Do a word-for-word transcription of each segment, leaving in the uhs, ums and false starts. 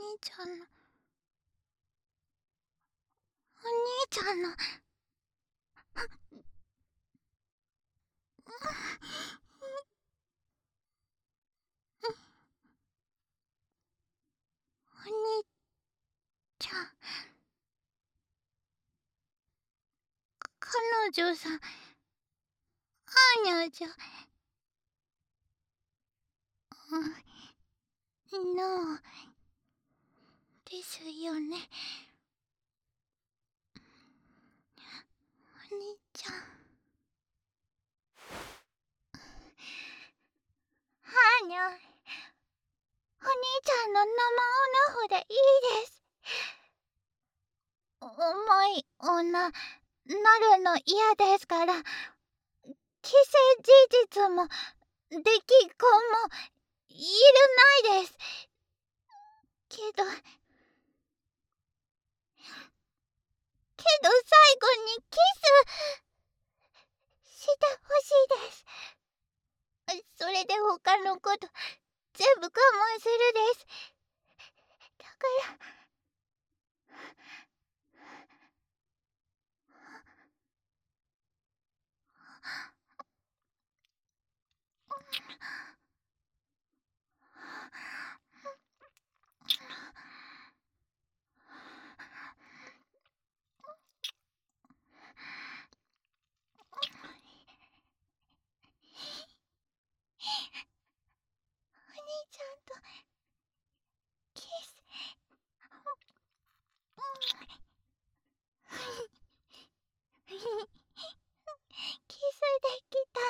ちゃんのお兄ちゃんのお兄ちゃん、彼女さん、アーニャじゃ、うん、ノーですよね。お兄ちゃん、アーニャ、お兄ちゃんの生オナホでいいです。重い女なるの嫌ですから、既成事実も出来婚もいるないです。けどけど最後にキスしてほしいです。それで他のこと全部我慢するです。だからお兄ちゃんとキスキスできた。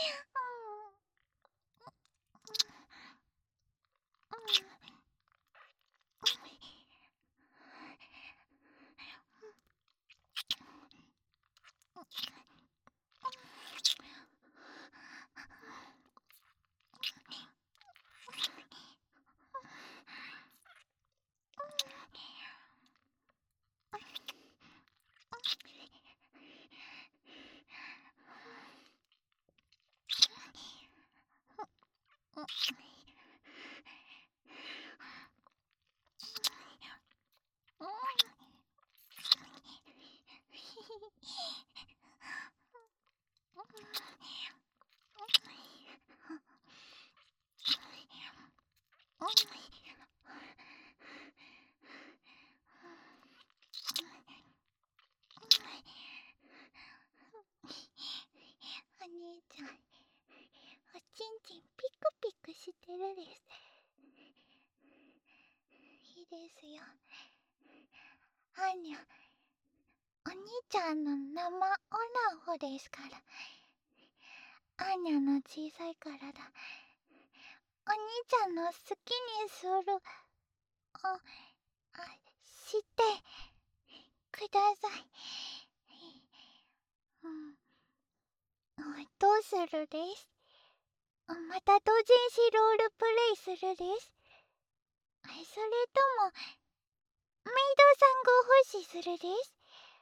お兄ちゃん、おちんちんピクピクしてるです。いいですよ。アーニャ、お兄ちゃんの生オナホですから。アーニャの小さい体、お兄ちゃんの好きにする、あ、あ、してください。うん。どうするです？また同人誌ロールプレイするです。それともメイドさんご奉仕するです。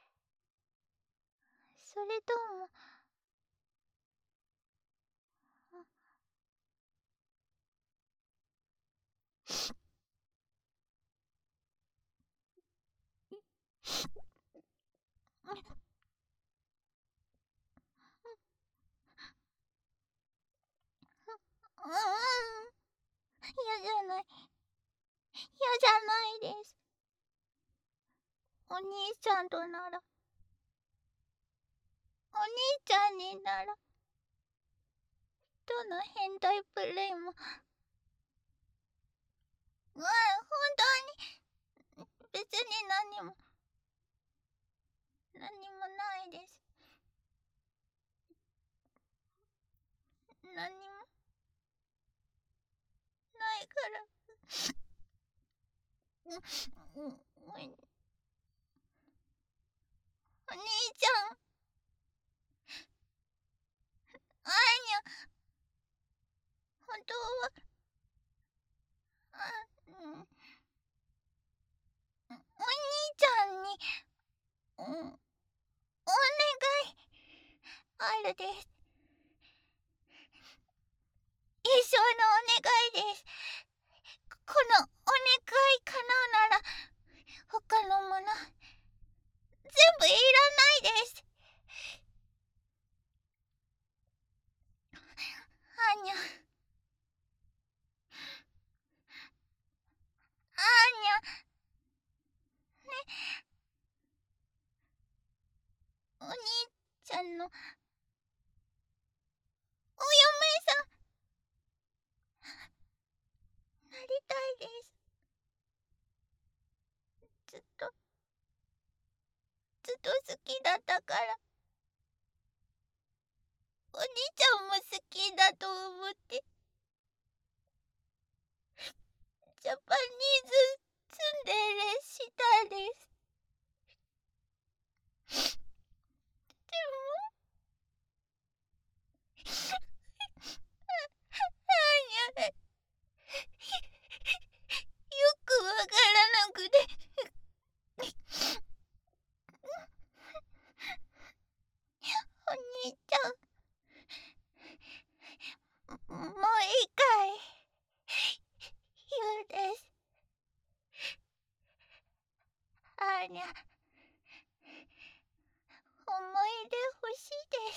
それともうーん、嫌じゃない、嫌じゃないです。お兄ちゃんとなら、お兄ちゃんになら、どの変態プレイも、うん、本当に別に何も何もないです。何もないからうん、うん、お兄ちゃん、アーニャ、本当はあ、うん、お兄ちゃんに、うん、お願いあるです。一生のお願いです。このお願い叶うもの全部いらないです。アーニャ、アーニャ、ね、お兄ちゃんのお嫁さんなりたいです。ずっとずっと好きだったから。お兄ちゃんも好きだと思ってジャパニーズツンデレしたです。でもアーニャ、よくわからなくてお兄ちゃん、もう一回言うです。アーニャ、思い出欲しいです。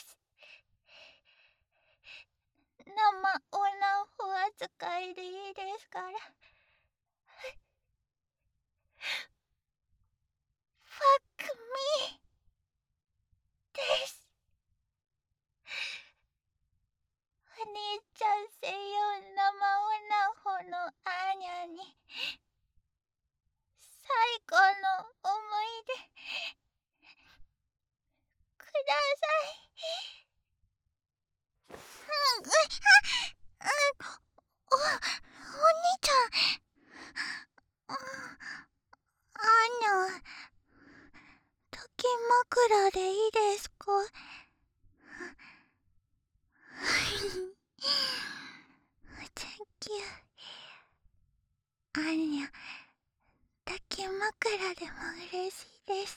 生オナホ扱いでいいですから。ファックミーです。お兄ちゃん専用生オナホのアーニャに最後の思い出ください。うん、あ、お、お兄ちゃん、アーニャ、抱き枕でいいですか？Thank you。アーニャ、抱き枕でも嬉しいです。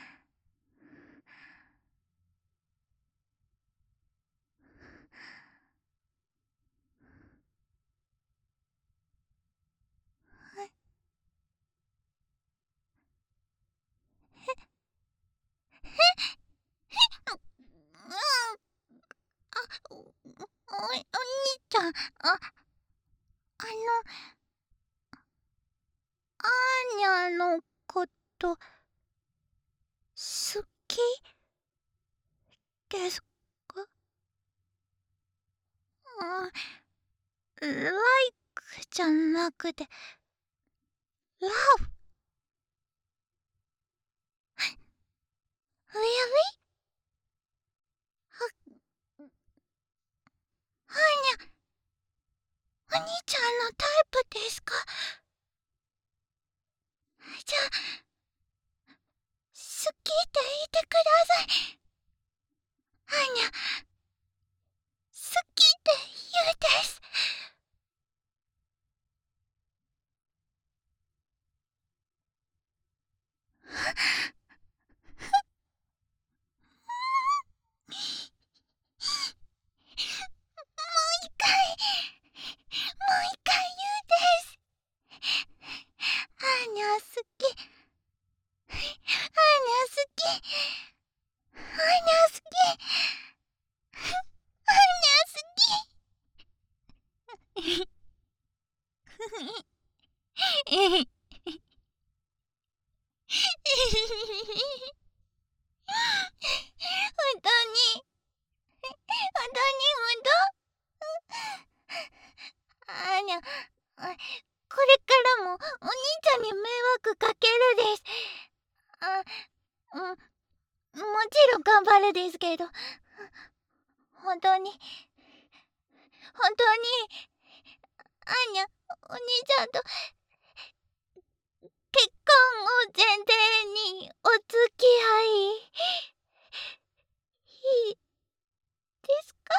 うん、あ、お、お、お兄ちゃん、あ、あの、アーニャのこと好きですか？あ、like じゃなくて love。 Really？ アーニャ、お兄ちゃんのタイプですか？じゃあ好きって言ってください。アーニャ、好きって言うです。もう一回、もう一回言うです。アーニャ好き、アーニャ好き、アーニャ好き、アーニャ好き。本当に、本当に本当？アーニャ、これからもお兄ちゃんに迷惑かけるです。あ、うん、もちろん頑張るですけど、本当に、本当に、アーニャ、お兄ちゃんと結婚を前提にお付き合いいいですか？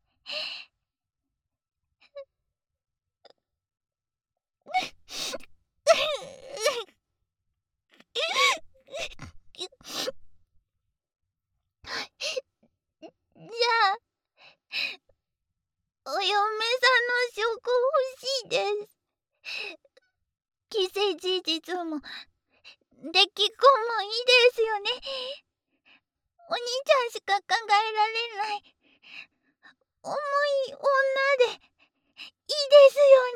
じゃあお嫁さんの証拠欲しいです。既成事実も出来お兄ちゃんしか考えられない重い女でいいです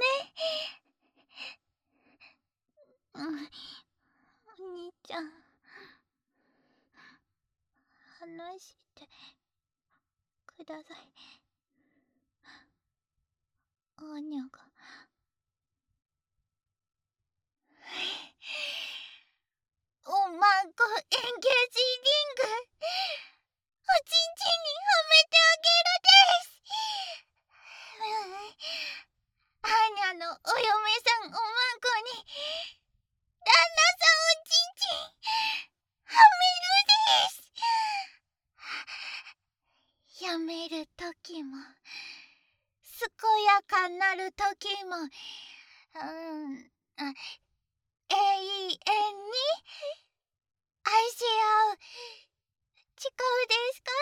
よね。うん、お兄ちゃん、話してください。アーニャがおまんこエンゲージリングおちんちんにはめてあげるです。アーニャのお嫁さんおまんこに旦那さんおちんちんはめるです。やめるときも健やかなるときも、うんあ永遠に愛し合う誓うですか？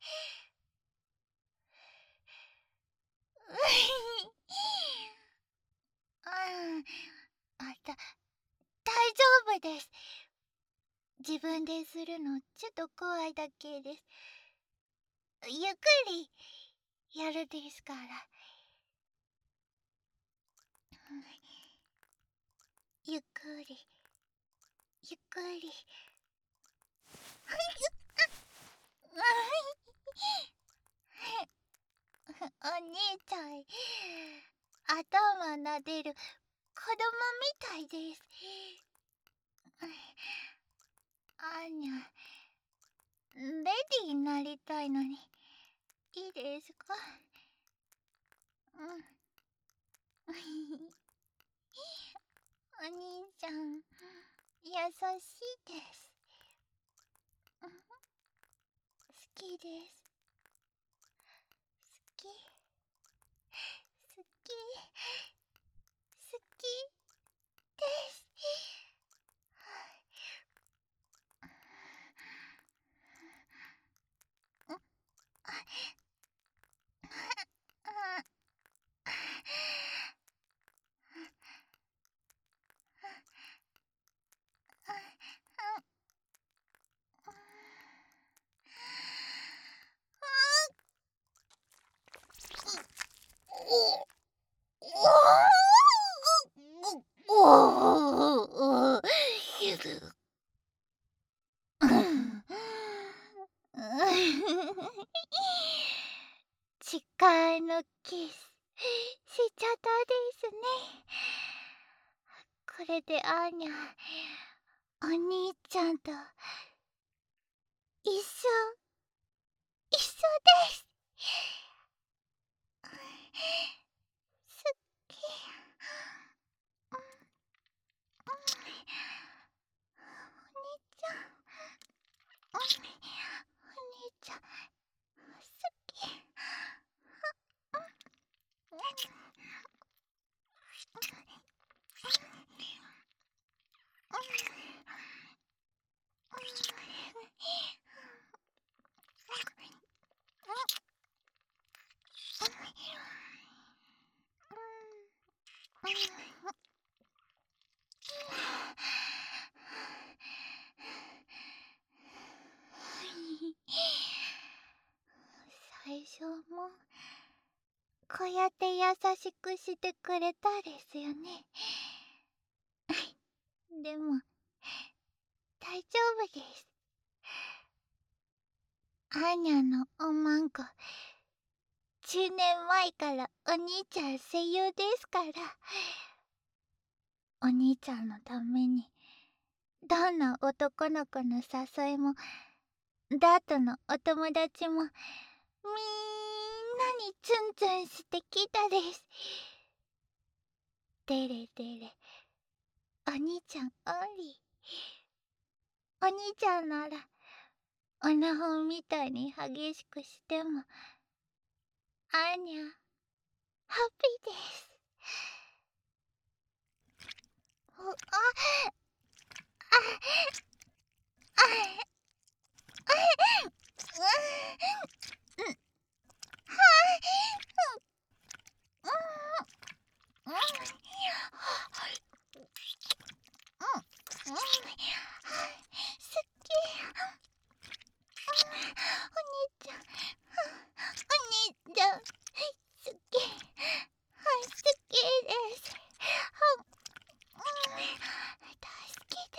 うんあた大丈夫です。自分でするのちょっと怖いだけです。ゆっくりやるですから。ゆっくりゆっくりお兄ちゃん頭なでる子供みたいです。アーニャレディーになりたいのにいいですか？うんお兄ちゃん優しいです。好きです。好き好き好きです。誓いのキスしちゃったですね。これでアーニャお兄ちゃんと一緒一緒です。好き。お兄ちゃんお兄ちゃん好き。最初もこうやって優しくしてくれたですよね。でも大丈夫です。アーニャのおまんこじゅうねんまえからお兄ちゃん声優ですから。お兄ちゃんのためにどんな男の子の誘いもダートのお友達もみんなにツンツンしてきたです。デレデレお兄ちゃんオンリー。お兄ちゃんならオナホンみたいに激しくしてもアーニャハッピーです。おああああうんうんうんうん好き。 ちゃん、お兄ちゃん、好き、好きです。大好きです。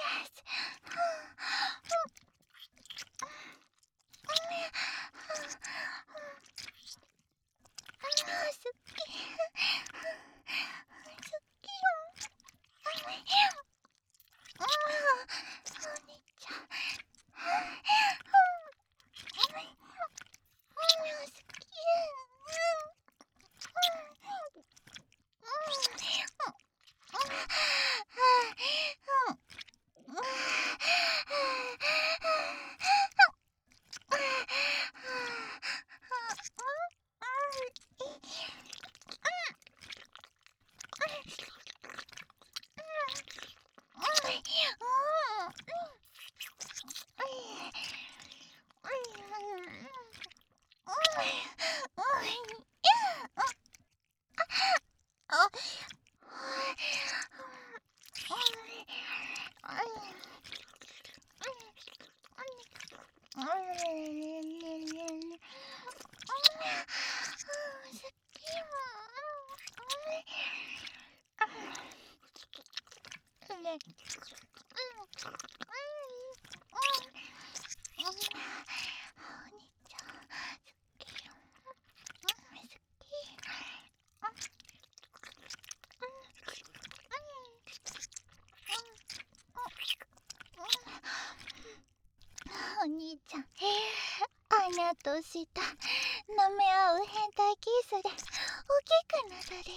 お兄ちゃん、アーニャとした舐め合う変態キスで大きくなったです。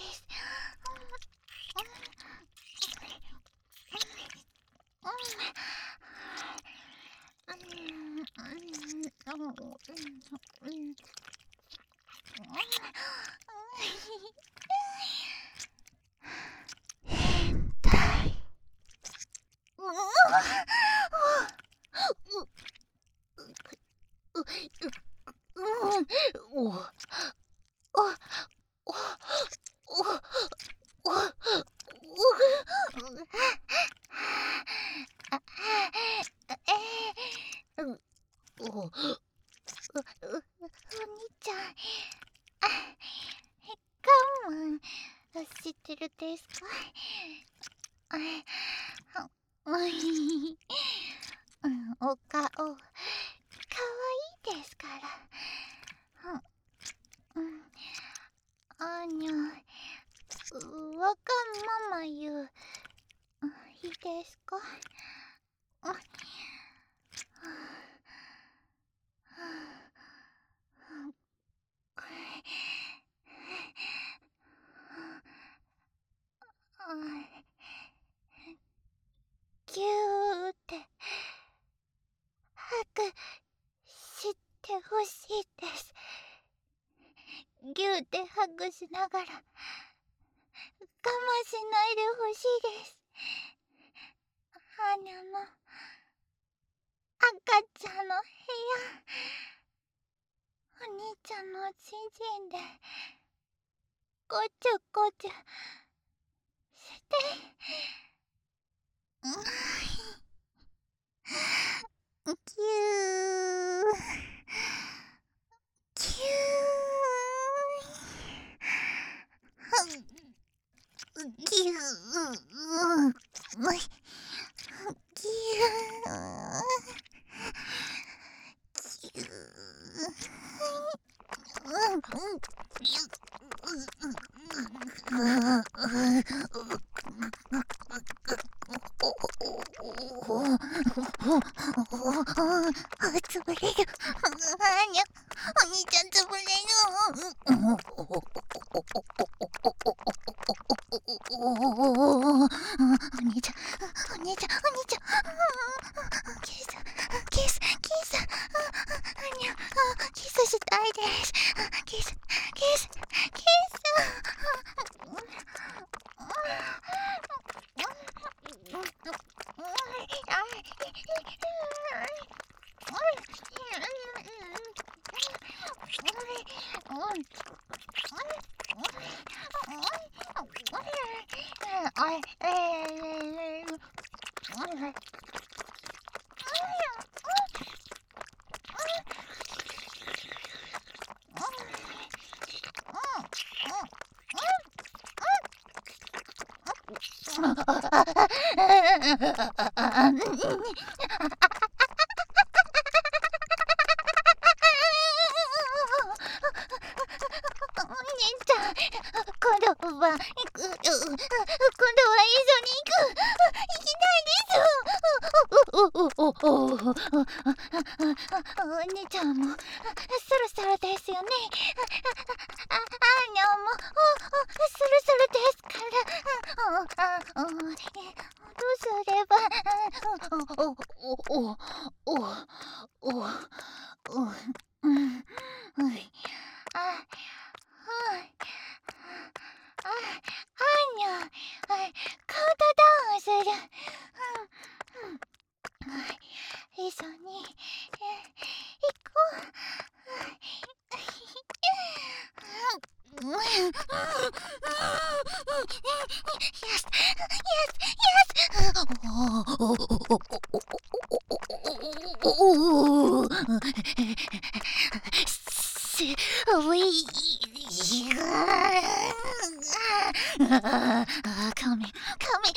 変態。おおおお兄ちゃん、我慢してるですか？お顔かわいいですから。あにゃ、わがまま言ういいですか？ぎゅーってハグしてほしいです。ぎゅーってハグしながら我慢しないでほしいです。アーニャの赤ちゃんの部屋、お兄ちゃんのちんちんでごちゅごちゅしてぎゅーぎゅーぎゅーぎゅつぶれる。あにゃ、お兄ちゃんつぶれる。お兄ちゃん、お兄ちゃん、お兄ちゃん、キス、キス、キス、あにゃ、キスしたいです。キス、キス、キス。 ちゃん、今度は行く。今度は一緒に行く。行きたいです。おおおおおお姉ちゃんもそろそろですよね。ああにゃもそろそろですから。どうすれば。おおおおおおうんああ、あにゃ、カウントダウンする。一緒に行こう。Yes, yes, yes. Sweet. Coming, coming,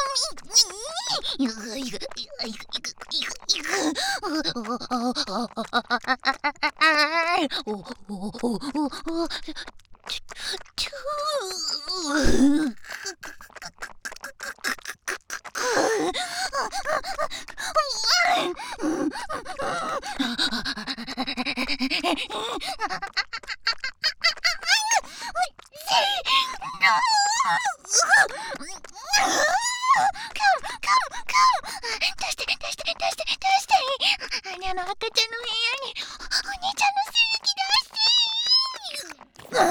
coming. あにゃの赤ちゃんの部屋にお兄ちゃんの精液出して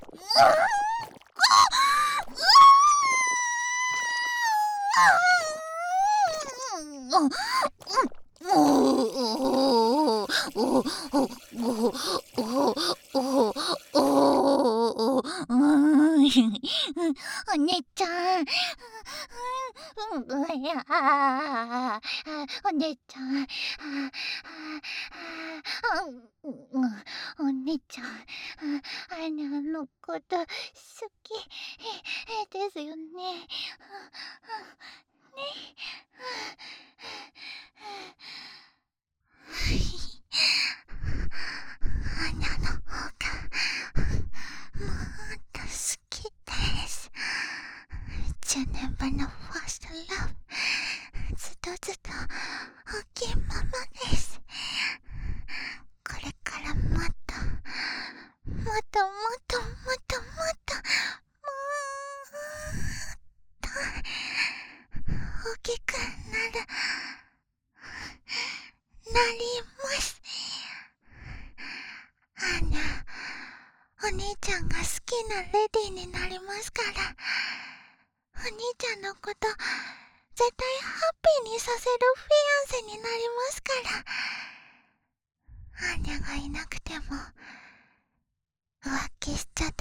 お姉ちゃん、お姉ちゃん、お姉ちゃん、あにゃのこと好きですよね。ね。あにゃの方がもっと好きです。じゅうねんぶんのファーストラブ、ずっとずっと大きいままです。これからもっともっともっともっともっともっと大きくなるなります。あんなお兄ちゃんが好きなレディーになりますから、お兄ちゃんのこと絶対ハッピーにさせるフィアンセになりますから。アーニャがいなくても浮気しちゃ